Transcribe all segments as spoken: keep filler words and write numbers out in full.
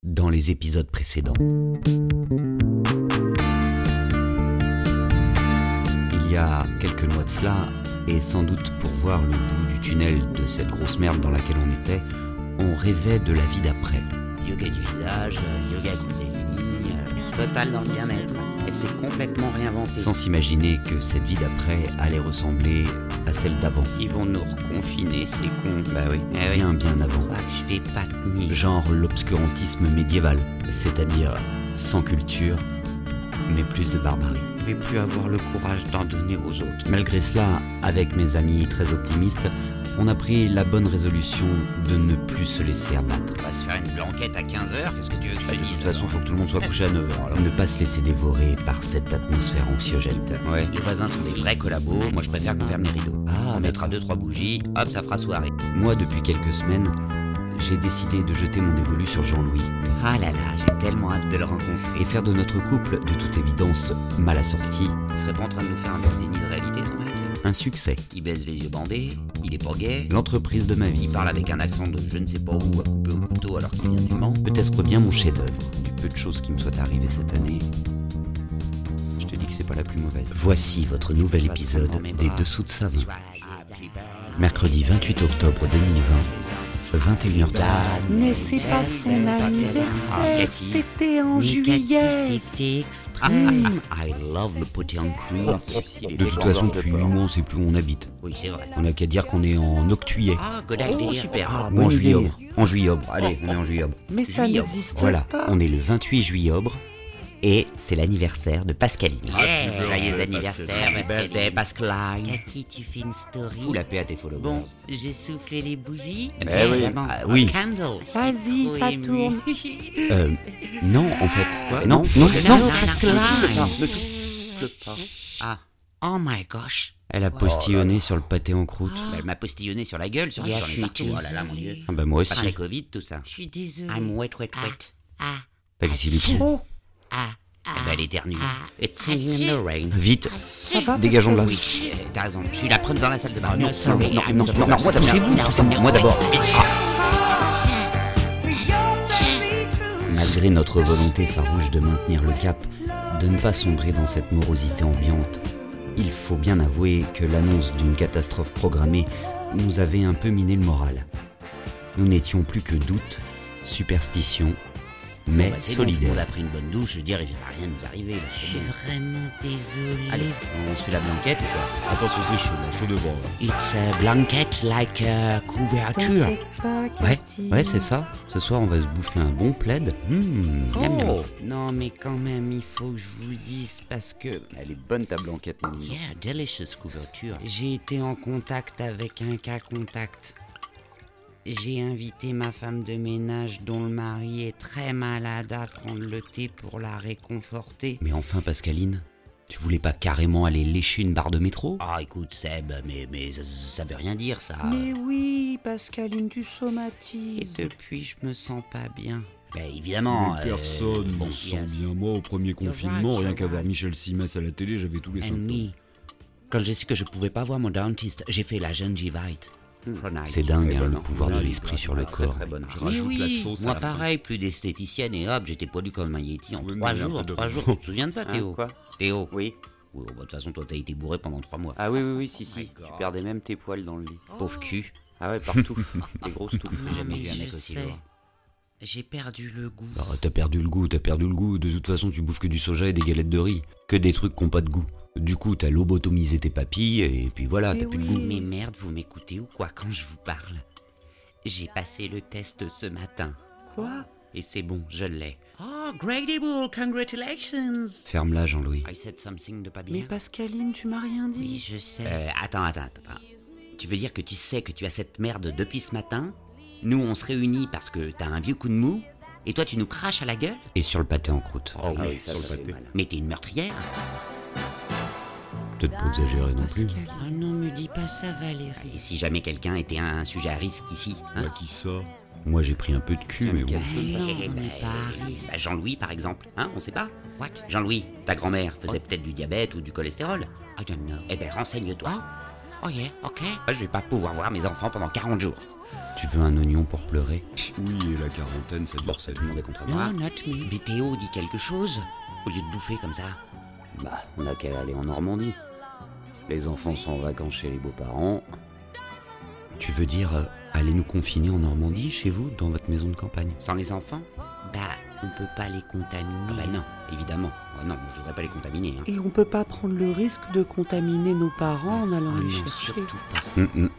dans les épisodes précédents. Il y a quelques mois de cela, et sans doute pour voir le bout du tunnel de cette grosse merde dans laquelle on était, on rêvait de la vie d'après. Yoga du visage, yoga Kundalini, total dans le bien-être. Elle s'est complètement réinventée. Sans s'imaginer que cette vie d'après allait ressembler à celle d'avant. Ils vont nous reconfiner, c'est con. Bah oui, Eh bien oui. bien avant. Je crois que je vais pas tenir. Genre l'obscurantisme médiéval, c'est-à-dire sans culture, mais plus de barbarie. Je vais plus avoir le courage d'en donner aux autres. Malgré cela, avec mes amis très optimistes, on a pris la bonne résolution de ne plus se laisser abattre. On va se faire une blanquette à quinze heures, qu'est-ce que tu veux que je te De dise? toute façon, faut que tout le monde soit couché à neuf heures. Alors. Ne pas se laisser dévorer par cette atmosphère anxiogène. Ouais. Les voisins sont des vrais collabos, moi je préfère qu'on ferme les rideaux. Ah, on mettra deux trois bougies, hop, ça fera soirée. Moi, depuis quelques semaines, j'ai décidé de jeter mon dévolu sur Jean-Louis Ah là là, j'ai tellement hâte de le rencontrer. et faire de notre couple, de toute évidence mal assorti, Il serait pas en train de nous faire un bel déni de réalité, ton mec? un succès. Il baisse les yeux bandés, il est pas gay, L'entreprise de ma vie, il parle avec un accent de je ne sais pas où à couper au couteau alors qu'il vient du Mans. peut-être bien mon chef-d'œuvre. Du peu de choses qui me soient arrivées cette année, je te dis que c'est pas la plus mauvaise. Voici votre nouvel épisode des Dessous de Savon. Mercredi vingt-huit octobre deux mille vingt, vingt et une heures trente. Mais c'est pas son anniversaire, c'était en juillet. fait exprès. I love le pâté en cuir. De toute façon, plus nous on sait plus où on habite. Oui, c'est vrai. On a qu'à dire qu'on est en octuillet. Ah, good idea. Super. Ah, Ou bonne en juillet. idée. En juillet. Allez, on est en juillet. Mais ça Juillet. n'existe Voilà, pas. on est le vingt-huit juillet. Et c'est l'anniversaire de Pascaline. Yeah, joyeux birthday, anniversaire, Pascaline. birthday, Pascaline. Cathy, tu fais une story. Fous la paix à tes followers. Bon, j'ai soufflé les bougies. Eh oui. Évidemment. Ah, oui. Candle. Vas-y, Trop ça ému. tourne. Euh, non, en fait. Quoi non, Non, non, non. Pascaline. Ne souffle pas. Ah, Oh my gosh. Elle a postillonné sur le pâté en croûte. bah, elle m'a postillonné sur la gueule, sur Yes, sur les me partout. too. Oh là là, mon dieu. Ah bah moi aussi. Pas très Covid, tout ça. Je suis désolée. I'm wet, wet, Ah, wet. ah, Pas que s'il est Oh, ah, Ah, bah, elle éternue. ah, It's ah, in the rain. Vite, ça va dégageons de là. Oui, euh, t'as raison. Je suis la preuve dans la salle de bain. non, Non, sorry, non, I'm non, the non, non, first. poussez-vous, Non, poussez-moi, non, moi d'abord. Tiens, Malgré notre volonté farouche de maintenir le cap, de ne pas sombrer dans cette morosité ambiante, il faut bien avouer que l'annonce d'une catastrophe programmée nous avait un peu miné le moral. Nous n'étions plus que doutes, superstitions, mais Bah, c'est bon, tout le solidaires. monde a pris une bonne douche, je veux dire, il va rien nous arriver. Là, je c'est suis bon. vraiment désolée. Allez, on se fait la blanquette ou quoi? Attention, c'est chaud, là, chaud devant. Là. It's a blanket like a couverture. t'inquiète pas, Ouais, Cathy. ouais, c'est ça. Ce soir, on va se bouffer un bon plaid. Mmh. Oh non, mais quand même, il faut que je vous dise parce que Elle est bonne ta blanquette, mon yeah, delicious couverture. J'ai été en contact avec un cas contact. J'ai invité ma femme de ménage dont le mari est très malade à prendre le thé pour la réconforter. Mais enfin, Pascaline, tu voulais pas carrément aller lécher une barre de métro? Ah écoute Seb, mais, mais ça, ça veut rien dire ça. Mais oui, Pascaline, tu Et somatises. depuis je me sens pas bien. Ben évidemment. Mais personne euh, bon, ne se sent yes. bien. Moi, au premier confinement, right, rien you're qu'à voir right. Michel Simès à la télé, j'avais tous les And symptômes. me. Quand j'ai su que je pouvais pas voir mon dentiste, j'ai fait la gingivite. Chronique. C'est dingue, hein, bonne, le hein. pouvoir de Voilà, l'esprit sur le très, corps. très bonne. Je Mais rajoute la oui, sauce à moi la fin. pareil, plus d'esthéticienne et hop, j'étais poilu comme un Yeti en Oui, trois mais jours, n'importe trois quoi. jours. Tu te souviens de ça, Théo? quoi Théo. Oui. Oui, bon, de toute façon, toi, t'as été bourré pendant trois mois. Ah oui, oui, oui, si, si. Tu perdais même tes poils dans le lit. Pauvre cul. Ah ouais, partout. Des grosses touffes. J'ai jamais mais vu un mec je aussi sais. lourd. J'ai perdu le goût. Bah, t'as perdu le goût, t'as perdu le goût. De toute façon, tu bouffes que du soja et des galettes de riz. Que des trucs qui n'ont pas de goût. Du coup, t'as lobotomisé tes papilles et puis voilà, Mais t'as plus de oui. goût. Mais merde, vous m'écoutez ou quoi quand je vous parle? J'ai passé le test ce matin. Quoi? Et c'est bon, je l'ai. Oh, Gradable, congratulations! Ferme-la, Jean-Louis. I said something de pas Mais bien. Pascaline, tu m'as rien Oui, dit. je sais. Euh, attends, attends, attends. Tu veux dire que tu sais que tu as cette merde depuis ce matin? Nous, on se réunit parce que t'as un vieux coup de mou? Et toi, tu nous craches à la gueule? Et sur le pâté en croûte. Oh Ah oui, oui, ça, sur ça le fait pâté. mal. Mais t'es une meurtrière? Peut-être pas exagérer non plus. Pascaline. Oh non, me dis pas ça, Valérie. Et si jamais quelqu'un était un, un sujet à risque ici, hein? Bah, qui ça? Moi, j'ai pris un peu de cul, mais bon. Ah non, Eh on ben, n'est pas à risque. bah, Jean-Louis, par exemple, hein, on sait pas. What? Jean-Louis, ta grand-mère faisait peut-être du diabète ou du cholestérol. I don't know. Eh ben, renseigne-toi. Oh, oh yeah, ok. Moi, je vais pas pouvoir voir mes enfants pendant quarante jours. Tu veux un oignon pour pleurer? Oui, et la quarantaine, ça dure sept Tout le monde jours. est contre Non, moi. not me. Mais Théo dit quelque chose au lieu de bouffer comme ça. Bah, on a qu'à aller en Normandie. Les enfants sont en vacances chez les beaux-parents. Tu veux dire euh, aller nous confiner en Normandie, chez vous, dans votre maison de campagne? Sans les enfants? Bah, on peut pas les contaminer. Ah bah non, évidemment. Ah non, je voudrais pas les contaminer. Hein. Et on peut pas prendre le risque de contaminer nos parents en allant Ah les non, chercher. surtout pas. Hum, hum.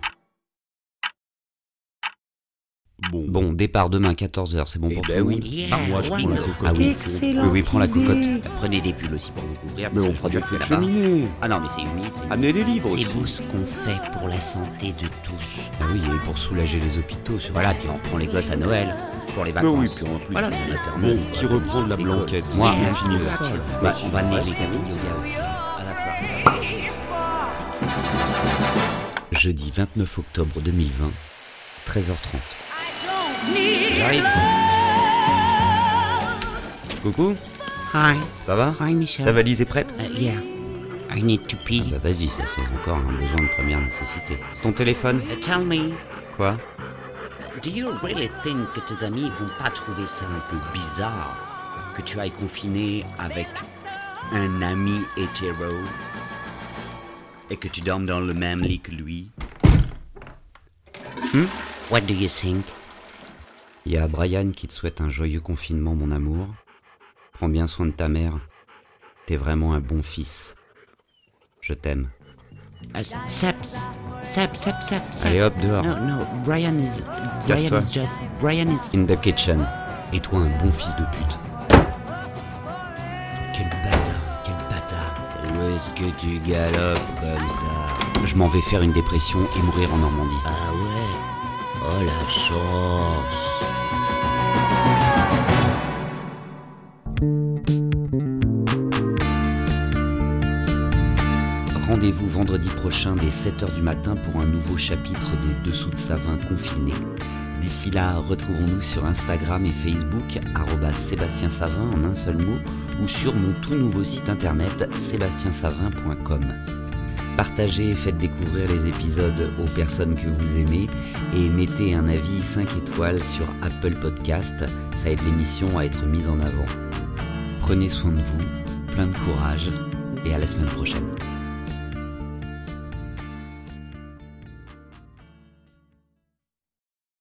Bon, Bon, départ demain quatorze heures, c'est bon Eh pour ben tout le oui. monde? Yeah, Ah, moi, je why prends la not? cocotte. Ah oui. Excellent. Oui, oui, prends la cocotte. Prenez des pulls aussi pour vous couvrir. Mais parce on que fera je des vous feux de jure que là-bas- cheminée. Ah non, mais c'est humide. c'est humide. Amenez des livres C'est aussi. beau ce qu'on fait pour la santé de tous. Ah oui, et pour soulager les hôpitaux, sur Voilà, puis on prend les gosses à Noël pour les Mais vacances. oui, puis en plus, Voilà. on a terminé. Bon, qui reprend de la L'école. blanquette? Moi, on on finit finit là. là. Bah, on va amener les tapis de yoga aussi. À la fois. Jeudi vingt-neuf octobre deux mille vingt, treize heures trente. J'arrive. Coucou, Hi. ça va? Hi, Michel. Ta valise est prête? Uh, yeah. I need to pee. Ah bah vas-y, ça c'est encore un besoin de première nécessité. Ton téléphone? Uh, tell me, Quoi? do you really think que tes amis vont pas trouver ça un peu bizarre que tu ailles confiner avec un ami hétéro et que tu dormes dans le même lit que lui? Hmm? What do you think? Il y a Brian qui te souhaite un joyeux confinement, mon amour. Prends bien soin de ta mère. T'es vraiment un bon fils. Je t'aime. Uh, Sep, Sep, Sep, Sep, Sep. Allez hop, dehors. No, no, Brian is... Brian Casse-toi. is just... Brian is... In the kitchen. Et toi, un bon fils de pute. Quel bâtard, quel bâtard. Où est-ce que tu galopes comme ça? Je m'en vais faire une dépression et mourir en Normandie. Ah ouais? Oh la chance. Rendez-vous vendredi prochain dès sept heures du matin pour un nouveau chapitre des Dessous de Savin confinés. D'ici là, retrouvons-nous sur Instagram et Facebook, arobase Sébastien Savin en un seul mot, ou sur mon tout nouveau site internet sébastien savin point com. Partagez et faites découvrir les épisodes aux personnes que vous aimez et mettez un avis cinq étoiles sur Apple Podcast, ça aide l'émission à être mise en avant. Prenez soin de vous, plein de courage et à la semaine prochaine.